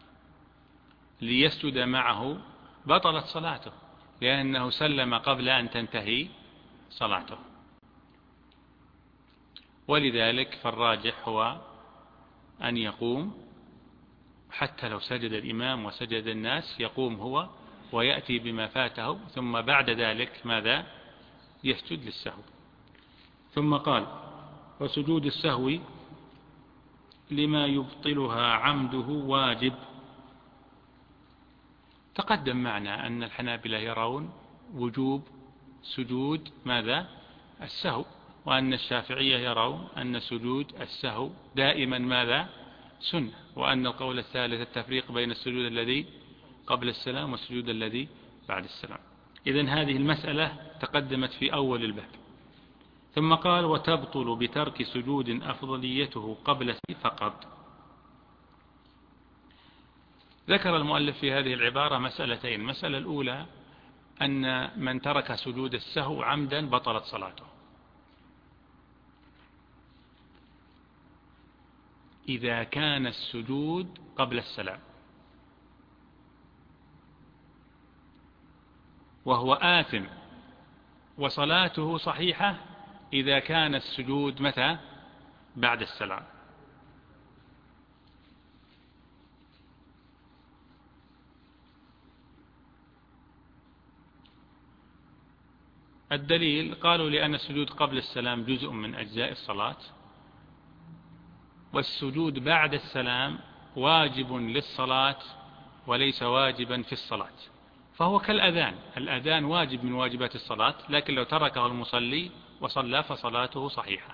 ليسجد معه بطلت صلاته، لأنه سلم قبل أن تنتهي صلاته. ولذلك فالراجح هو أن يقوم حتى لو سجد الإمام وسجد الناس، يقوم هو ويأتي بما فاته، ثم بعد ذلك ماذا؟ يسجد للسهو. ثم قال: وسجود السهو لما يبطلها عمده واجب. تقدم معنا أن الحنابلة يرون وجوب سجود ماذا؟ السهو، وأن الشافعية يرون أن سجود السهو دائما ماذا؟ سنة، وأن القول الثالث التفريق بين السجود الذي قبل السلام والسجود الذي بعد السلام. إذن هذه المسألة تقدمت في أول الباب. ثم قال: وتبطل بترك سجود أفضليته قبل فقط. ذكر المؤلف في هذه العبارة مسألتين. المسألة الأولى أن من ترك سجود السهو عمدا بطلت صلاته إذا كان السجود قبل السلام، وهو آثم وصلاته صحيحة إذا كان السجود متى؟ بعد السلام. الدليل قالوا لأن السجود قبل السلام جزء من أجزاء الصلاة، والسجود بعد السلام واجب للصلاة وليس واجبا في الصلاة، فهو كالأذان. الأذان واجب من واجبات الصلاة، لكن لو تركه المصلي وصلى فصلاته صحيحة.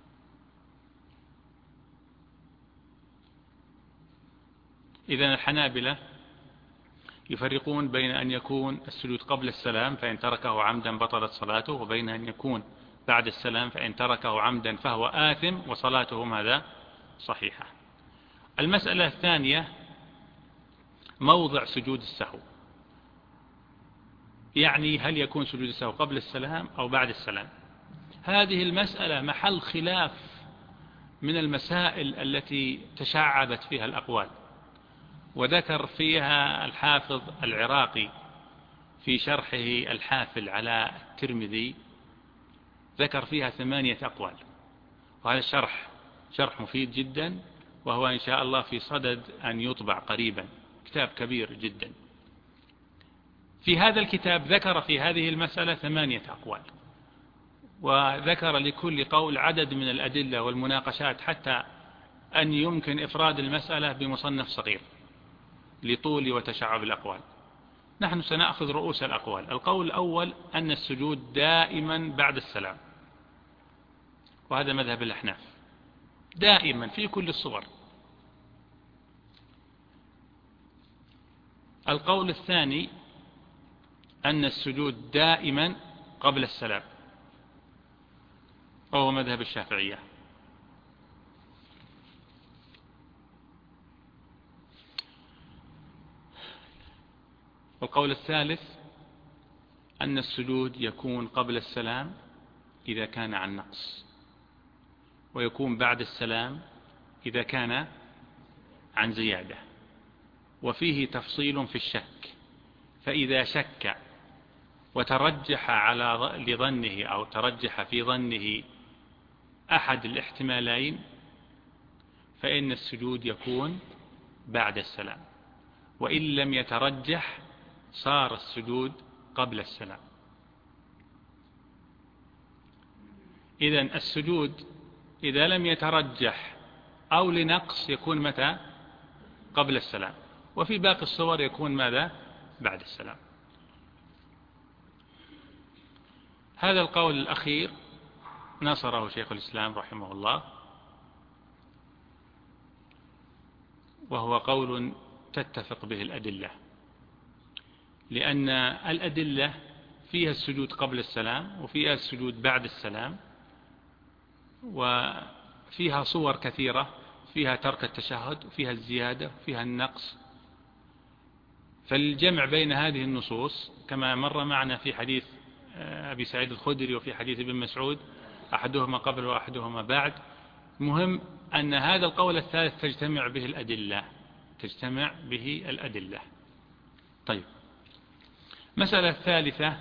إذن الحنابلة يفرقون بين أن يكون السجود قبل السلام فإن تركه عمدا بطلت صلاته، وبين أن يكون بعد السلام فإن تركه عمدا فهو آثم وصلاته ماذا؟ صحيحة. المسألة الثانية موضع سجود السهو، يعني هل يكون سجود السهو قبل السلام أو بعد السلام؟ هذه المسألة محل خلاف من المسائل التي تشعبت فيها الأقوال، وذكر فيها الحافظ العراقي في شرحه الحافل على الترمذي، ذكر فيها ثمانية أقوال، وهذا الشرح شرح مفيد جدا، وهو إن شاء الله في صدد أن يطبع قريبا، كتاب كبير جدا. في هذا الكتاب ذكر في هذه المسألة ثمانية أقوال، وذكر لكل قول عدد من الأدلة والمناقشات، حتى أن يمكن إفراد المسألة بمصنف صغير لطول وتشعب الأقوال. نحن سنأخذ رؤوس الأقوال. القول الأول أن السجود دائما بعد السلام، وهذا مذهب الأحناف، دائما في كل الصور. القول الثاني أن السجود دائما قبل السلام، وهو مذهب الشافعية. والقول الثالث أن السجود يكون قبل السلام إذا كان عن نقص، ويكون بعد السلام إذا كان عن زيادة، وفيه تفصيل في الشك. فإذا شك وترجح على لظنه أو ترجح في ظنه أحد الاحتمالين فإن السجود يكون بعد السلام، وإن لم يترجح صار السجود قبل السلام. إذن السجود إذا لم يترجح أو لنقص يكون متى؟ قبل السلام، وفي باقي الصور يكون ماذا؟ بعد السلام. هذا القول الأخير نصره شيخ الإسلام رحمه الله، وهو قول تتفق به الأدلة، لأن الأدلة فيها السجود قبل السلام وفيها السجود بعد السلام، وفيها صور كثيرة، فيها ترك التشهد وفيها الزيادة وفيها النقص. فالجمع بين هذه النصوص كما مر معنا في حديث أبي سعيد الخدري وفي حديث ابن مسعود، أحدهما قبل وأحدهما بعد، مهم أن هذا القول الثالث تجتمع به الأدلة تجتمع به الأدلة. طيب، مسألة الثالثة: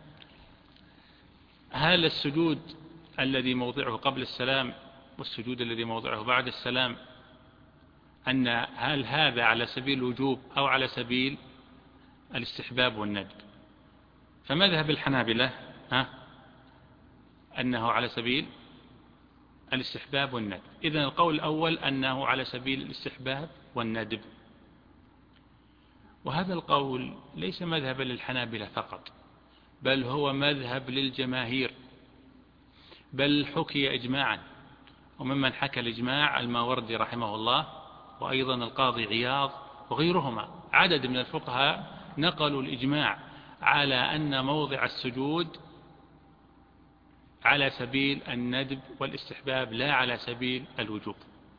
هل السجود الذي موضعه قبل السلام والسجود الذي موضعه بعد السلام أن هل هذا على سبيل الوجوب أو على سبيل الاستحباب والندب؟ فمذهب الحنابلة ها أنه على سبيل الاستحباب والندب. إذن القول الأول أنه على سبيل الاستحباب والندب، وهذا القول ليس مذهبا للحنابلة فقط، بل هو مذهب للجماهير، بل حكي إجماعا. وممن حكى الإجماع الماوردي رحمه الله، وأيضا القاضي عياض وغيرهما، عدد من الفقهاء نقلوا الإجماع على أن موضع السجود على سبيل الندب والاستحباب لا على سبيل الوجوب.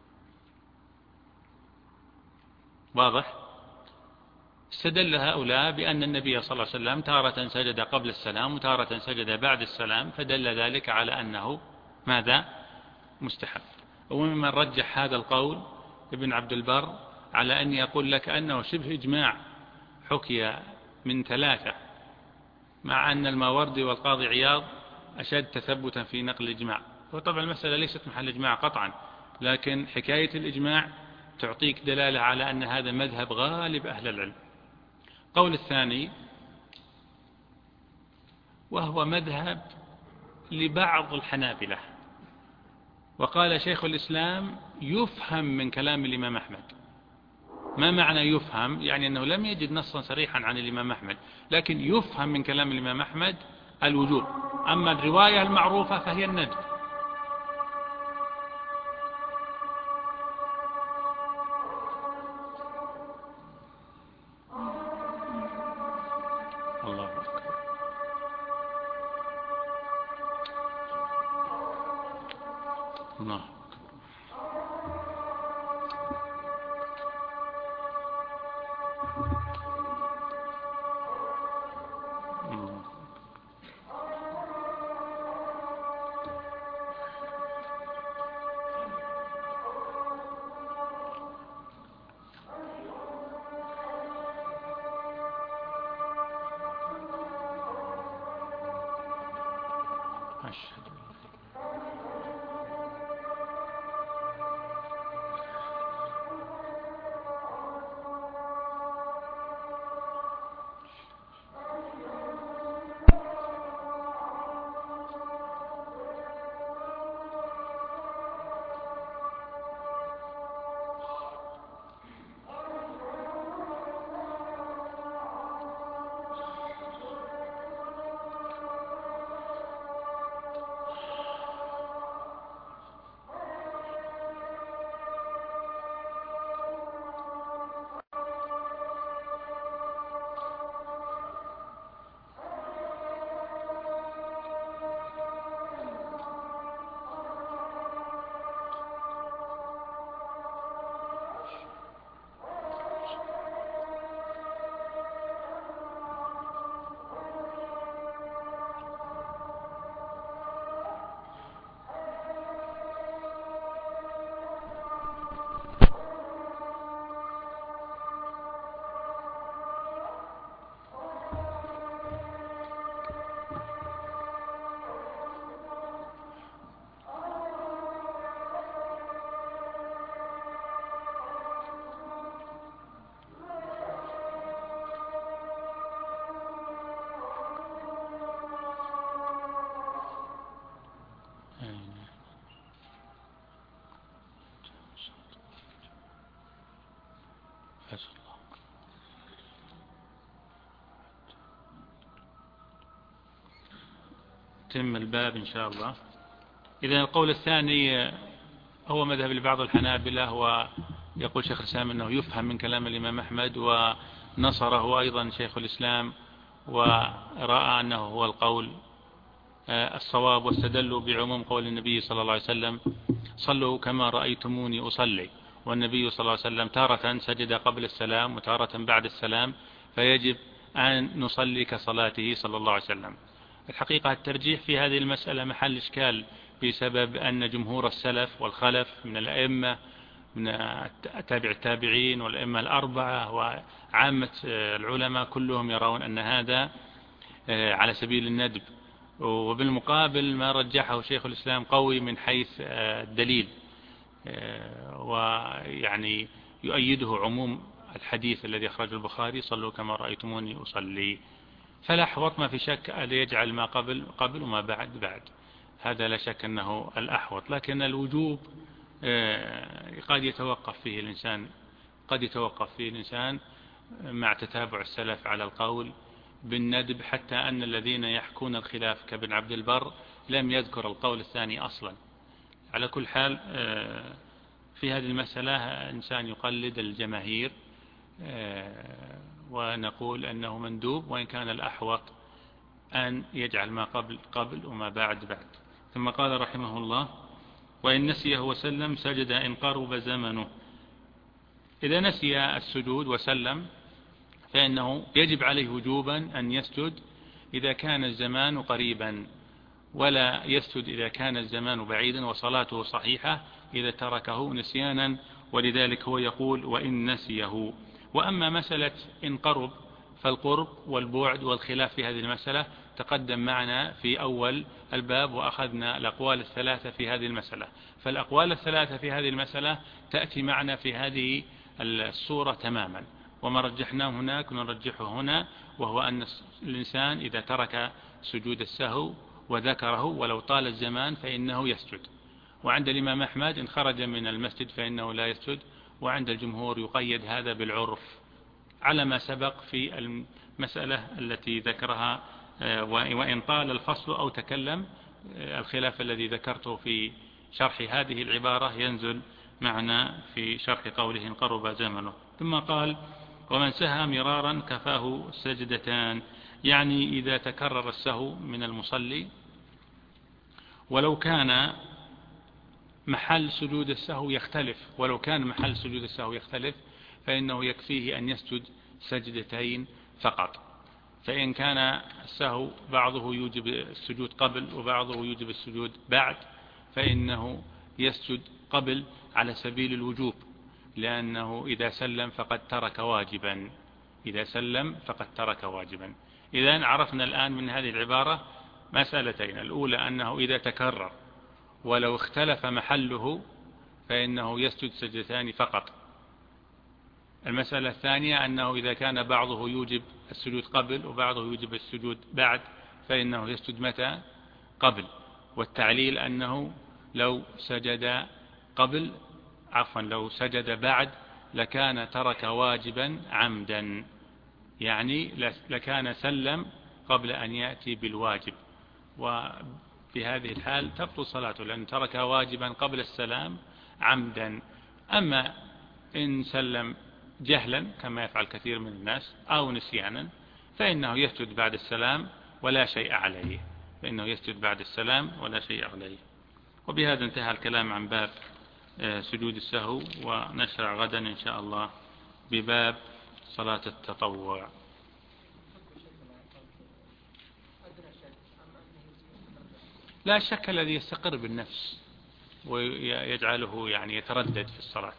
واضح؟ استدل هؤلاء بأن النبي صلى الله عليه وسلم تارة سجد قبل السلام وتارة سجد بعد السلام، فدل ذلك على أنه ماذا؟ مستحب. وممن رجح هذا القول ابن عبد البر على أن يقول لك أنه شبه إجماع حكي من ثلاثة، مع أن الماوردي والقاضي عياض أشد تثبتا في نقل الإجماع. وطبعا المسألة ليست محل إجماع قطعا، لكن حكاية الإجماع تعطيك دلالة على أن هذا مذهب غالب أهل العلم. قول الثاني وهو مذهب لبعض الحنابلة، وقال شيخ الإسلام يفهم من كلام الإمام أحمد. ما معنى يفهم؟ يعني أنه لم يجد نصا صريحا عن الإمام أحمد، لكن يفهم من كلام الإمام أحمد الوجوب، أما الرواية المعروفة فهي الندب. الله أكبر. الله أشهد. نتم الباب إن شاء الله. إذا القول الثاني هو مذهب لبعض الحنابلة، ويقول شيخ الإسلام أنه يفهم من كلام الإمام أحمد، ونصره أيضا شيخ الإسلام، ورأى أنه هو القول الصواب، واستدلوا بعموم قول النبي صلى الله عليه وسلم: صلوا كما رأيتموني أصلي. والنبي صلى الله عليه وسلم تارة سجد قبل السلام وتارة بعد السلام، فيجب أن نصلي كصلاته صلى الله عليه وسلم. الحقيقة الترجيح في هذه المسألة محل إشكال، بسبب أن جمهور السلف والخلف من الأئمة، من تابع التابعين والأئمة الأربعة وعامة العلماء كلهم يرون أن هذا على سبيل الندب. وبالمقابل ما رجحه شيخ الإسلام قوي من حيث الدليل، ويعني يؤيده عموم الحديث الذي أخرجه البخاري: صلوا كما رأيتموني أصلي. فالأحوط ما في شك أن يجعل ما قبل قبل وما بعد بعد، هذا لا شك أنه الأحوط. لكن الوجوب قد يتوقف فيه الإنسان قد يتوقف فيه الإنسان مع تتابع السلف على القول بالندب، حتى أن الذين يحكون الخلاف كابن عبد البر لم يذكر القول الثاني أصلا. على كل حال في هذه المسألة إنسان يقلد الجماهير، ونقول أنه مندوب، وإن كان الأحوط أن يجعل ما قبل قبل وما بعد بعد. ثم قال رحمه الله: وإن نسيه وسلم سجد إن قرب زمنه. إذا نسي السجود وسلم فإنه يجب عليه وجوبا أن يسجد إذا كان الزمان قريبا، ولا يسجد إذا كان الزمان بعيدا، وصلاته صحيحة إذا تركه نسيانا. ولذلك هو يقول: وإن نسيه. وأما مسألة إن قرب، فالقرب والبعد والخلاف في هذه المسألة تقدم معنا في أول الباب، وأخذنا الأقوال الثلاثة في هذه المسألة. فالأقوال الثلاثة في هذه المسألة تأتي معنا في هذه الصورة تماما، وما رجحناه هناك نرجحه هنا، وهو أن الإنسان إذا ترك سجود السهو وذكره ولو طال الزمان فإنه يسجد. وعند الإمام أحمد إن خرج من المسجد فإنه لا يسجد، وعند الجمهور يقيد هذا بالعرف على ما سبق في المسألة التي ذكرها. وإن طال الفصل أو تكلم، الخلاف الذي ذكرته في شرح هذه العبارة ينزل معنا في شرح قوله إن قرب زمنه. ثم قال: ومن سهى مرارا كفاه سجدتان. يعني إذا تكرر السهو من المصلي، ولو كان محل سجود السهو يختلف ولو كان محل سجود السهو يختلف فإنه يكفيه أن يسجد سجدتين فقط. فإن كان السهو بعضه يوجب السجود قبل وبعضه يوجب السجود بعد، فإنه يسجد قبل على سبيل الوجوب، لأنه إذا سلم فقد ترك واجبا إذا سلم فقد ترك واجبا. إذن عرفنا الآن من هذه العبارة مسألتين: الأولى أنه إذا تكرر ولو اختلف محله فإنه يسجد سجدتان فقط. المسألة الثانية أنه إذا كان بعضه يوجب السجود قبل وبعضه يوجب السجود بعد فإنه يسجد متى؟ قبل. والتعليل أنه لو سجد قبل عفوا لو سجد بعد لكان ترك واجبا عمدا، يعني لكان سلم قبل أن يأتي بالواجب، وفي هذه الحال تبطل صلاته لأن ترك واجبا قبل السلام عمدا. أما إن سلم جهلا كما يفعل كثير من الناس أو نسيانا فإنه يسجد بعد السلام ولا شيء عليه فإنه يسجد بعد السلام ولا شيء عليه. وبهذا انتهى الكلام عن باب سجود السهو، ونشرع غدا إن شاء الله بباب صلاة التطوع. لا شك الذي يستقر بالنفس ويجعله يعني يتردد في الصلاة.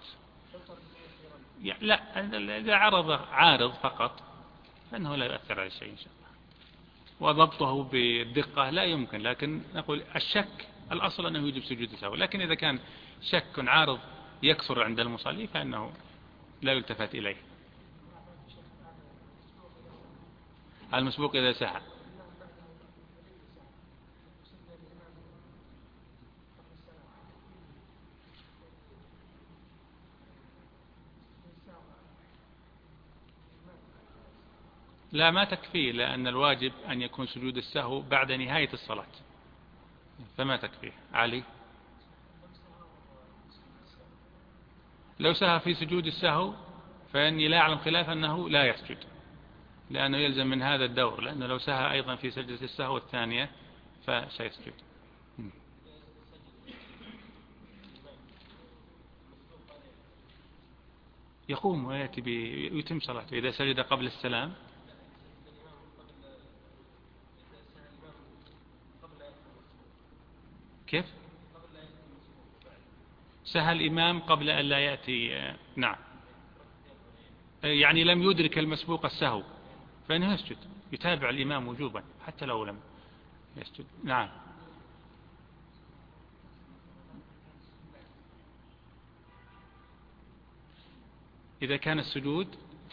لا، إذا عرض عارض فقط فإنه لا يؤثر على شيء إن شاء الله، وضبطه بالدقة لا يمكن. لكن نقول الشك الأصل أنه يجب سجود السهو، لكن إذا كان شك عارض يكثر عند المصلي فإنه لا يلتفت إليه. المسبوق إذا سهى لا ما تكفيه، لأن الواجب أن يكون سجود السهو بعد نهاية الصلاة. فما تكفيه. علي؟ لو سهى في سجود السهو فإني لا أعلم خلاف أنه لا يسجد، لأنه يلزم من هذا الدور، لأنه لو سهى أيضا في سجدة السهو الثانية فسيسجد. يقوم ويأتي ويتم صلاته إذا سجد قبل السلام. كيف؟ سهى الإمام قبل أن لا يأتي. نعم، يعني لم يدرك المسبوق السهو فإنه يسجد، يتابع الإمام وجوبا حتى لو لم يسجد. نعم. إذا كان السجود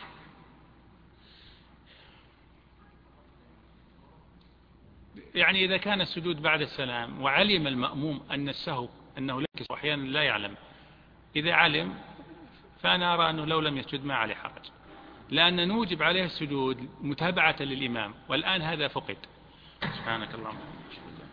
يعني إذا كان السجود بعد السلام وعلم المأموم أن السهو أنه ليس، وأحيانا لا يعلم، إذا علم فأنا أرى أنه لو لم يسجد ما عليه حرج، لأن نوجب عليه السجود متابعة للإمام، والآن هذا فقد. سبحانك اللهم وبحمدك.